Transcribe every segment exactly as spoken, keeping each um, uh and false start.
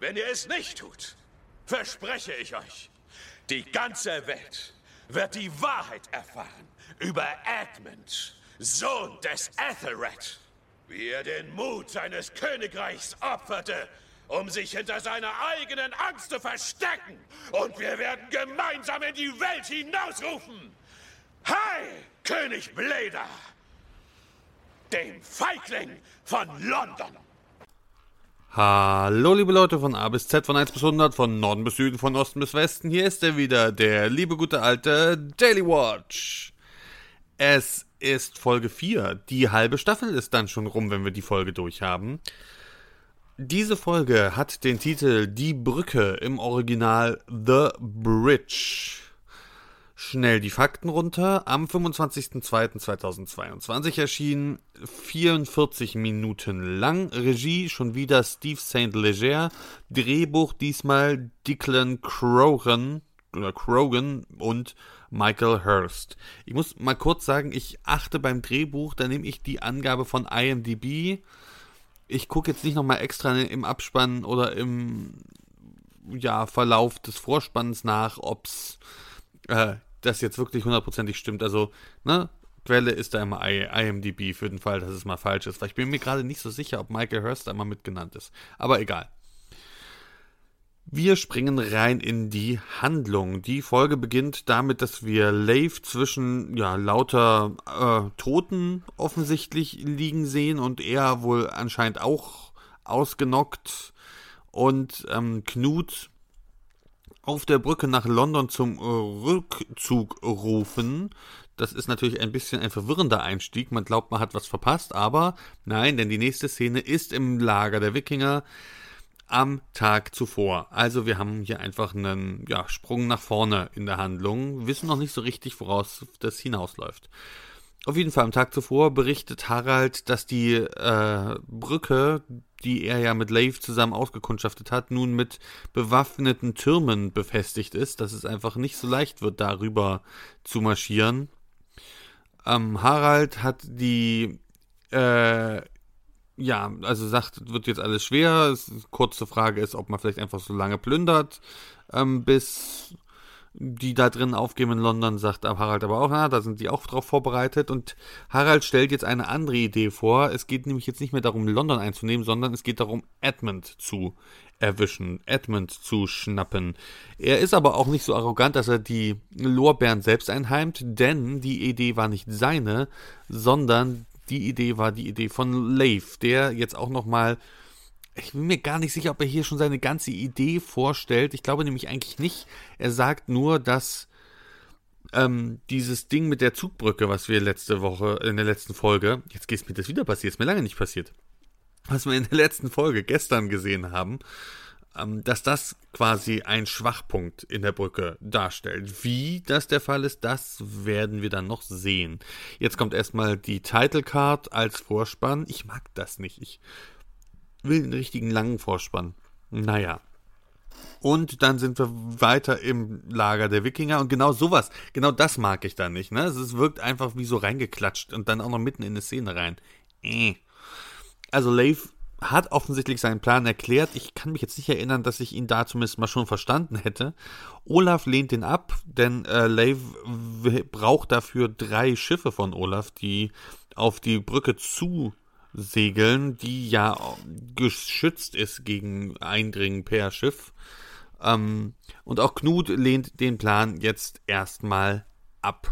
Wenn ihr es nicht tut, verspreche ich euch, die ganze Welt wird die Wahrheit erfahren über Edmund, Sohn des Ethelred. Wie er den Mut seines Königreichs opferte, um sich hinter seiner eigenen Angst zu verstecken. Und wir werden gemeinsam in die Welt hinausrufen. Heil, König Bleda, dem Feigling von London. Hallo liebe Leute von A bis Z, von eins bis hundert, von Norden bis Süden, von Osten bis Westen. Hier ist er wieder, der liebe gute alte Daily Watch. Es ist Folge vier. Die halbe Staffel ist dann schon rum, wenn wir die Folge durchhaben. Diese Folge hat den Titel Die Brücke, im Original The Bridge. Schnell die Fakten runter. Am fünfundzwanzigster zweiter zweitausendzweiundzwanzig erschienen, vierundvierzig Minuten lang. Regie schon wieder Steve Saint Leger. Drehbuch diesmal Declan Crogan oder Crogan und Michael Hurst. Ich muss mal kurz sagen, ich achte beim Drehbuch, da nehme ich die Angabe von I M D B. Ich gucke jetzt nicht nochmal extra im Abspann oder im ja, Verlauf des Vorspanns nach, ob's äh, das jetzt wirklich hundertprozentig stimmt. Also, ne, Quelle ist da immer I M D B für den Fall, dass es mal falsch ist. Weil ich bin mir gerade nicht so sicher, ob Michael Hurst da mal mitgenannt ist. Aber egal. Wir springen rein in die Handlung. Die Folge beginnt damit, dass wir Leif zwischen ja, lauter äh, Toten offensichtlich liegen sehen und er wohl anscheinend auch ausgenockt und ähm, Knut auf der Brücke nach London zum Rückzug rufen. Das ist natürlich ein bisschen ein verwirrender Einstieg. Man glaubt, man hat was verpasst, aber nein, denn die nächste Szene ist im Lager der Wikinger am Tag zuvor. Also wir haben hier einfach einen ja, Sprung nach vorne in der Handlung, wissen noch nicht so richtig, woraus das hinausläuft. Auf jeden Fall am Tag zuvor berichtet Harald, dass die äh, Brücke, die er ja mit Leif zusammen ausgekundschaftet hat, nun mit bewaffneten Türmen befestigt ist, dass es einfach nicht so leicht wird, darüber zu marschieren. Ähm, Harald hat die äh, Ja, also sagt, wird jetzt alles schwer. Kurze Frage ist, ob man vielleicht einfach so lange plündert, ähm, bis die da drin aufgeben in London, sagt Harald aber auch, na, da sind die auch drauf vorbereitet. Und Harald stellt jetzt eine andere Idee vor. Es geht nämlich jetzt nicht mehr darum, London einzunehmen, sondern es geht darum, Edmund zu erwischen, Edmund zu schnappen. Er ist aber auch nicht so arrogant, dass er die Lorbeeren selbst einheimt, denn die Idee war nicht seine, sondern die Idee war die Idee von Leif, der jetzt auch nochmal, ich bin mir gar nicht sicher, ob er hier schon seine ganze Idee vorstellt. Ich glaube nämlich eigentlich nicht. Er sagt nur, dass ähm, dieses Ding mit der Zugbrücke, was wir letzte Woche, in der letzten Folge, jetzt ist mir das wieder passiert, ist mir lange nicht passiert, was wir in der letzten Folge gestern gesehen haben, ähm, dass das quasi ein Schwachpunkt in der Brücke darstellt. Wie das der Fall ist, das werden wir dann noch sehen. Jetzt kommt erstmal die Title Card als Vorspann. Ich mag das nicht. Ich will einen richtigen langen Vorspann. Naja. Und dann sind wir weiter im Lager der Wikinger und genau sowas, genau das mag ich da nicht. Ne? Es wirkt einfach wie so reingeklatscht und dann auch noch mitten in eine Szene rein. Äh. Also Leif hat offensichtlich seinen Plan erklärt. Ich kann mich jetzt nicht erinnern, dass ich ihn da zumindest mal schon verstanden hätte. Olaf lehnt ihn ab, denn äh, Leif w- braucht dafür drei Schiffe von Olaf, die auf die Brücke zusegeln, die ja geschützt ist gegen Eindringen per Schiff. Ähm, und auch Knut lehnt den Plan jetzt erstmal ab.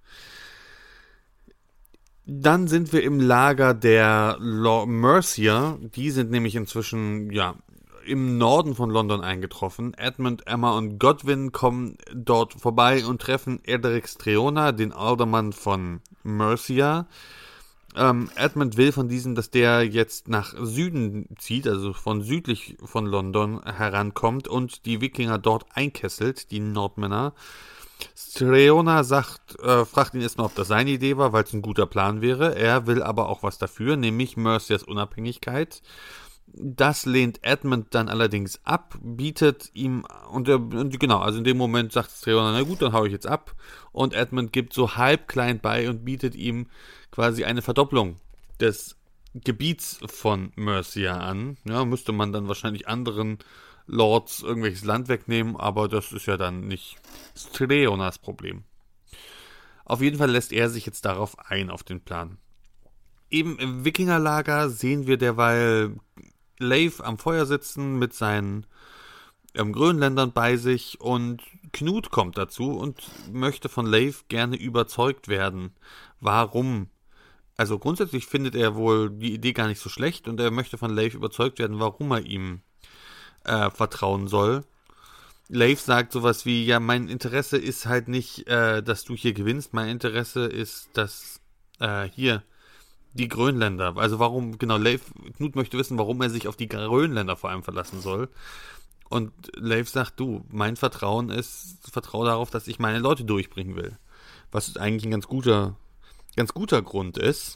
Dann sind wir im Lager der Lord Mercia. Die sind nämlich inzwischen ja im Norden von London eingetroffen. Edmund, Emma und Godwin kommen dort vorbei und treffen Edric Streona, den Alderman von Mercia. Ähm, Edmund will von diesem, dass der jetzt nach Süden zieht, also von südlich von London herankommt und die Wikinger dort einkesselt, die Nordmänner. Streona sagt, äh, fragt ihn erstmal, ob das seine Idee war, weil es ein guter Plan wäre. Er will aber auch was dafür, nämlich Mercias Unabhängigkeit. Das lehnt Edmund dann allerdings ab, bietet ihm, und, er, und genau, also in dem Moment sagt Streona, na gut, dann hau ich jetzt ab. Und Edmund gibt so halb klein bei und bietet ihm quasi eine Verdopplung des Gebiets von Mercia an. Ja, müsste man dann wahrscheinlich anderen Lords irgendwelches Land wegnehmen, aber das ist ja dann nicht Streonas Problem. Auf jeden Fall lässt er sich jetzt darauf ein, auf den Plan. Eben im Wikingerlager sehen wir derweil Leif am Feuer sitzen mit seinen ähm, Grönländern bei sich und Knut kommt dazu und möchte von Leif gerne überzeugt werden. Warum? Also grundsätzlich findet er wohl die Idee gar nicht so schlecht und er möchte von Leif überzeugt werden, warum er ihm äh, vertrauen soll. Leif sagt sowas wie, ja, mein Interesse ist halt nicht, äh, dass du hier gewinnst, mein Interesse ist, dass äh, hier die Grönländer, also warum, genau, Leif, Knut möchte wissen, warum er sich auf die Grönländer vor allem verlassen soll. Und Leif sagt, du, mein Vertrauen ist, vertraue darauf, dass ich meine Leute durchbringen will. Was eigentlich ein ganz guter, ganz guter Grund ist.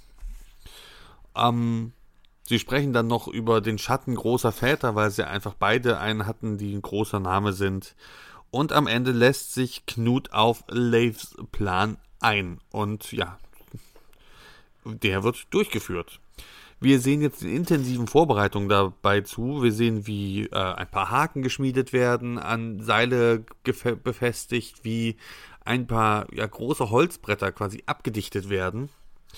Ähm, sie sprechen dann noch über den Schatten großer Väter, weil sie einfach beide einen hatten, die ein großer Name sind. Und am Ende lässt sich Knut auf Leifs Plan ein. Und ja, der wird durchgeführt. Wir sehen jetzt in intensiven Vorbereitungen dabei zu. Wir sehen, wie äh, ein paar Haken geschmiedet werden, an Seile gef- befestigt, wie ein paar ja, große Holzbretter quasi abgedichtet werden.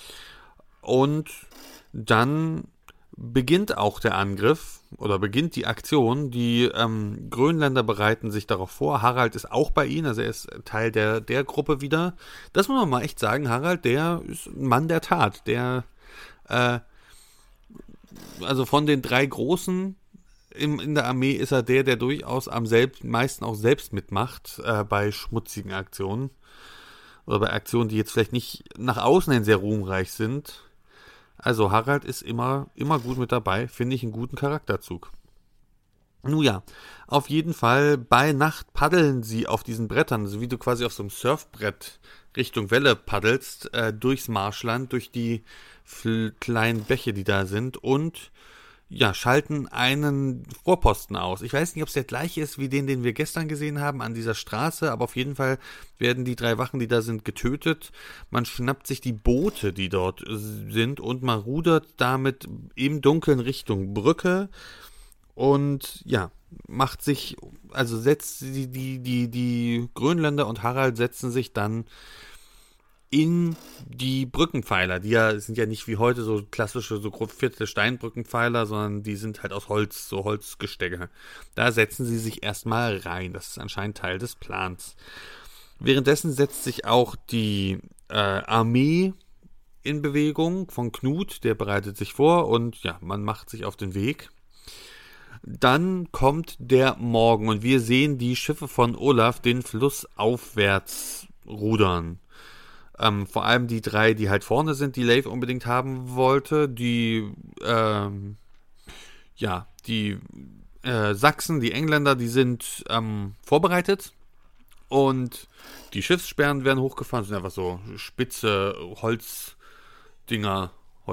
Und dann beginnt auch der Angriff oder beginnt die Aktion. Die ähm, Grönländer bereiten sich darauf vor. Harald ist auch bei ihnen, also er ist Teil der, der Gruppe wieder. Das muss man mal echt sagen. Harald, der ist ein Mann der Tat. Der, äh, also von den drei Großen im, in der Armee ist er der, der durchaus am selbst, meisten auch selbst mitmacht äh, bei schmutzigen Aktionen. Oder bei Aktionen, die jetzt vielleicht nicht nach außen hin sehr ruhmreich sind. Also Harald ist immer, immer gut mit dabei, finde ich einen guten Charakterzug. Nun ja, auf jeden Fall bei Nacht paddeln sie auf diesen Brettern, so wie du quasi auf so einem Surfbrett Richtung Welle paddelst, äh, durchs Marschland, durch die f- kleinen Bäche, die da sind und ja, schalten einen Vorposten aus. Ich weiß nicht, ob es der gleiche ist wie den, den wir gestern gesehen haben an dieser Straße, aber auf jeden Fall werden die drei Wachen, die da sind, getötet. Man schnappt sich die Boote, die dort sind und man rudert damit im Dunkeln Richtung Brücke und ja, macht sich, also setzt die, die, die, die Grönländer und Harald setzen sich dann in die Brückenpfeiler, die ja sind ja nicht wie heute so klassische, so vierte Steinbrückenpfeiler, sondern die sind halt aus Holz, so Holzgestecke. Da setzen sie sich erstmal rein. Das ist anscheinend Teil des Plans. Währenddessen setzt sich auch die äh, Armee in Bewegung von Knut, der bereitet sich vor und ja, man macht sich auf den Weg. Dann kommt der Morgen und wir sehen die Schiffe von Olaf den Fluss aufwärts rudern. Ähm, vor allem die drei, die halt vorne sind, die Leif unbedingt haben wollte. Die, ähm, ja, die äh, Sachsen, die Engländer, die sind ähm, vorbereitet. Und die Schiffssperren werden hochgefahren. Das sind einfach so spitze Holzdinger,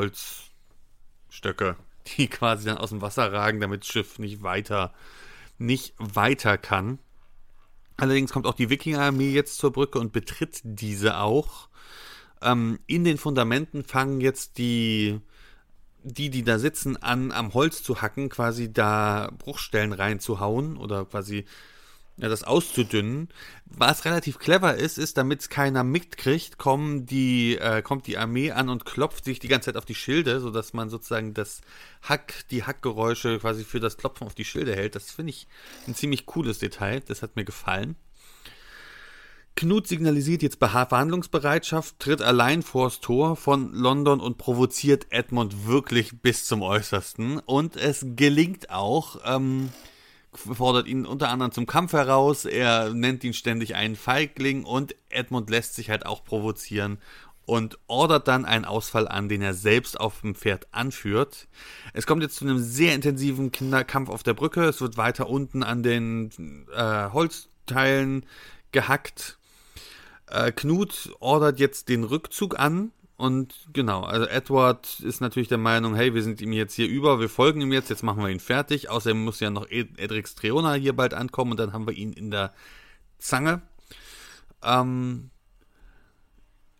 Holzstöcke, die quasi dann aus dem Wasser ragen, damit das Schiff nicht weiter, nicht weiter kann. Allerdings kommt auch die Wikingerarmee jetzt zur Brücke und betritt diese auch. Ähm, in den Fundamenten fangen jetzt die, die, die da sitzen, an, am Holz zu hacken, quasi da Bruchstellen reinzuhauen oder quasi ja, das auszudünnen. Was relativ clever ist, ist, damit es keiner mitkriegt, kommen die, äh, kommt die Armee an und klopft sich die ganze Zeit auf die Schilde, sodass man sozusagen das Hack, die Hackgeräusche quasi für das Klopfen auf die Schilde hält. Das finde ich ein ziemlich cooles Detail. Das hat mir gefallen. Knut signalisiert jetzt Verhandlungsbereitschaft, tritt allein vors Tor von London und provoziert Edmund wirklich bis zum Äußersten. Und es gelingt auch, ähm, fordert ihn unter anderem zum Kampf heraus, er nennt ihn ständig einen Feigling und Edmund lässt sich halt auch provozieren und ordert dann einen Ausfall an, den er selbst auf dem Pferd anführt. Es kommt jetzt zu einem sehr intensiven Kampf auf der Brücke, es wird weiter unten an den äh, Holzteilen gehackt. Äh, Knut ordert jetzt den Rückzug an und genau, also Edward ist natürlich der Meinung, hey, wir sind ihm jetzt hier über, wir folgen ihm jetzt, jetzt machen wir ihn fertig. Außerdem muss ja noch Ed- Edric Streona hier bald ankommen und dann haben wir ihn in der Zange. Ähm,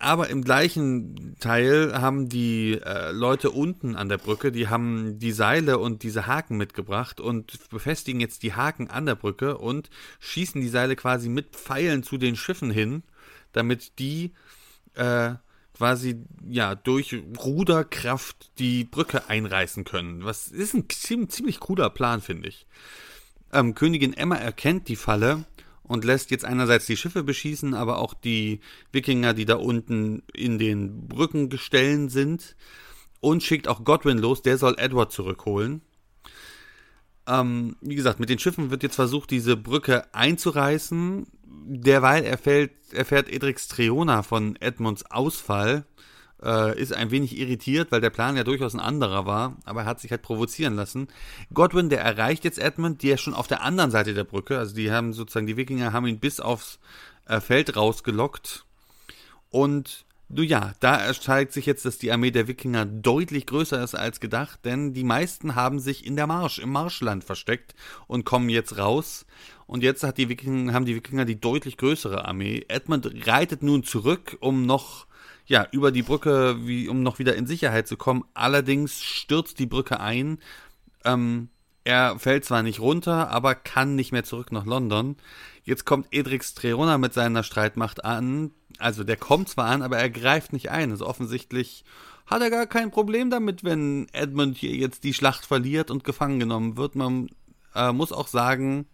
aber im gleichen Teil haben die äh, Leute unten an der Brücke, die haben die Seile und diese Haken mitgebracht und befestigen jetzt die Haken an der Brücke und schießen die Seile quasi mit Pfeilen zu den Schiffen hin, damit die äh, quasi ja durch Ruderkraft die Brücke einreißen können. Was ist ein ziemlich cooler Plan, finde ich. Ähm, Königin Emma erkennt die Falle und lässt jetzt einerseits die Schiffe beschießen, aber auch die Wikinger, die da unten in den Brückengestellen sind, und schickt auch Godwyn los, der soll Edward zurückholen. Ähm, wie gesagt, mit den Schiffen wird jetzt versucht, diese Brücke einzureißen. Derweil erfährt, erfährt Edrix Treona von Edmunds Ausfall, äh, ist ein wenig irritiert, weil der Plan ja durchaus ein anderer war, aber er hat sich halt provozieren lassen. Godwyn, der erreicht jetzt Edmund, der ist schon auf der anderen Seite der Brücke, also die haben sozusagen, die Wikinger haben ihn bis aufs äh, Feld rausgelockt, und du ja, da zeigt sich jetzt, dass die Armee der Wikinger deutlich größer ist als gedacht, denn die meisten haben sich in der Marsch, im Marschland versteckt und kommen jetzt raus. Und jetzt hat die Wikinger, haben die Wikinger die deutlich größere Armee. Edmund reitet nun zurück, um noch, ja, über die Brücke, wie, um noch wieder in Sicherheit zu kommen. Allerdings stürzt die Brücke ein. Ähm, er fällt zwar nicht runter, aber kann nicht mehr zurück nach London. Jetzt kommt Edrix Treona mit seiner Streitmacht an. Also der kommt zwar an, aber er greift nicht ein. Also offensichtlich hat er gar kein Problem damit, wenn Edmund hier jetzt die Schlacht verliert und gefangen genommen wird. Man äh, muss auch sagen,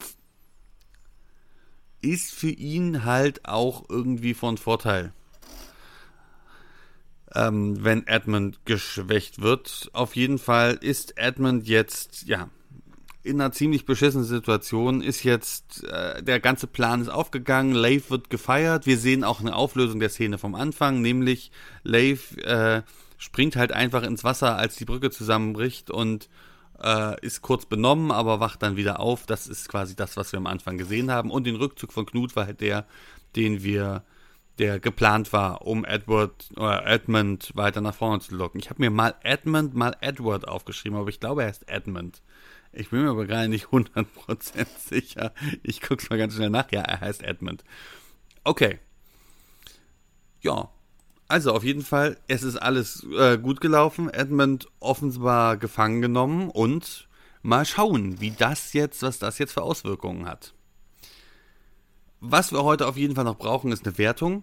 ist für ihn halt auch irgendwie von Vorteil, ähm, wenn Edmund geschwächt wird. Auf jeden Fall ist Edmund jetzt, ja, in einer ziemlich beschissenen Situation, ist jetzt, äh, der ganze Plan ist aufgegangen, Leif wird gefeiert, wir sehen auch eine Auflösung der Szene vom Anfang, nämlich Leif äh, springt halt einfach ins Wasser, als die Brücke zusammenbricht, und äh, ist kurz benommen, aber wacht dann wieder auf. Das ist quasi das, was wir am Anfang gesehen haben, und den Rückzug von Knut war halt der, den wir, der geplant war, um Edward oder Edmund weiter nach vorne zu locken. Ich habe mir mal Edmund, mal Edward aufgeschrieben, aber ich glaube, er heißt Edmund. Ich bin mir aber gerade nicht hundert Prozent sicher. Ich guck's mal ganz schnell nach. Ja, er heißt Edmund. Okay. Ja. Also auf jeden Fall, es ist alles äh, gut gelaufen. Edmund offenbar gefangen genommen, und mal schauen, wie das jetzt, was das jetzt für Auswirkungen hat. Was wir heute auf jeden Fall noch brauchen, ist eine Wertung.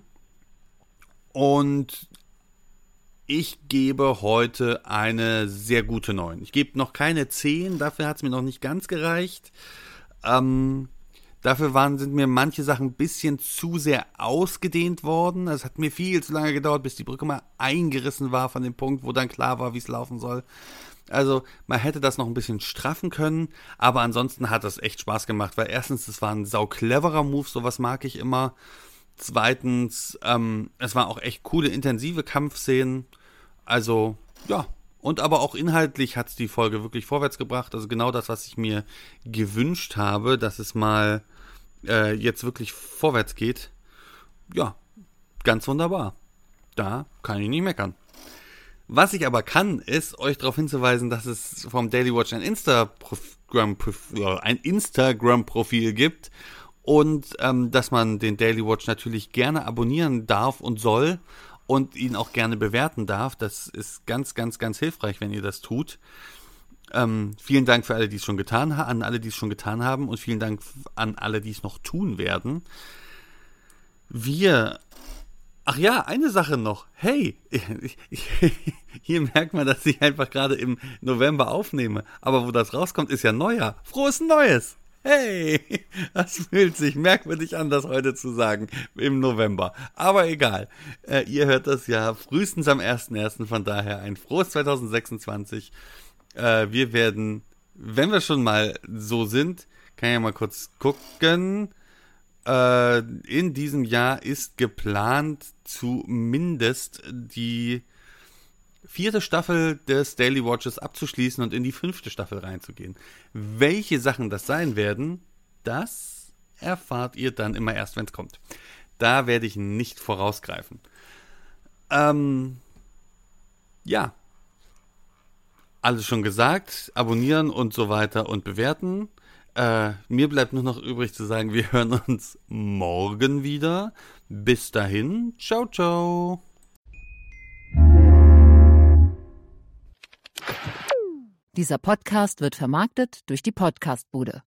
Und ich gebe heute eine sehr gute neun. Ich gebe noch keine zehn, dafür hat es mir noch nicht ganz gereicht. Ähm, dafür waren, sind mir manche Sachen ein bisschen zu sehr ausgedehnt worden. Es hat mir viel zu lange gedauert, bis die Brücke mal eingerissen war von dem Punkt, wo dann klar war, wie es laufen soll. Also man hätte das noch ein bisschen straffen können, aber ansonsten hat das echt Spaß gemacht, weil erstens, es war ein sau cleverer Move, sowas mag ich immer. Zweitens, ähm, es waren auch echt coole, intensive Kampfszenen. Also, ja, und aber auch inhaltlich hat es die Folge wirklich vorwärts gebracht. Also genau das, was ich mir gewünscht habe, dass es mal äh, jetzt wirklich vorwärts geht. Ja, ganz wunderbar. Da kann ich nicht meckern. Was ich aber kann, ist, euch darauf hinzuweisen, dass es vom Daily Watch ein Instagram, ein Instagram-Profil gibt und ähm, dass man den Daily Watch natürlich gerne abonnieren darf und soll und ihn auch gerne bewerten darf. Das ist ganz, ganz, ganz hilfreich, wenn ihr das tut. Ähm, vielen Dank für alle, die es schon getan haben, an alle, die es schon getan haben, und vielen Dank an alle, die es noch tun werden. Wir Ach ja, eine Sache noch. Hey, hier merkt man, dass ich einfach gerade im November aufnehme. Aber wo das rauskommt, ist ja Neujahr. Frohes Neues! Hey, das fühlt sich merkwürdig an, das heute zu sagen, im November. Aber egal, äh, ihr hört das ja frühestens am ersten ersten Von daher ein frohes zwanzig sechsundzwanzig. Äh, wir werden, wenn wir schon mal so sind, kann ich ja mal kurz gucken. In diesem Jahr ist geplant, zumindest die vierte Staffel des Daily Watches abzuschließen und in die fünfte Staffel reinzugehen. Welche Sachen das sein werden, das erfahrt ihr dann immer erst, wenn es kommt. Da werde ich nicht vorausgreifen. Ähm, ja. Alles schon gesagt. Abonnieren und so weiter und bewerten. Äh, mir bleibt nur noch übrig zu sagen, wir hören uns morgen wieder. Bis dahin, ciao, ciao. Dieser Podcast wird vermarktet durch die Podcastbude.